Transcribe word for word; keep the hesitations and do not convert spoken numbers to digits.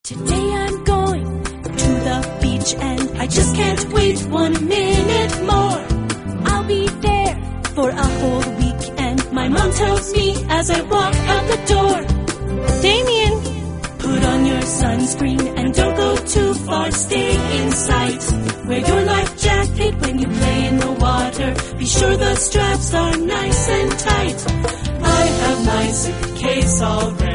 Today I'm going to the beach and I just can't wait one minute more. I'll be there for a whole week and my mom tells me as I walk out the door, Damien, put on your sunscreen and don't go too far, stay in sight. Wear your life jacket when you play in the water, be sure the straps are nice and tight. I have my suitcase all ready.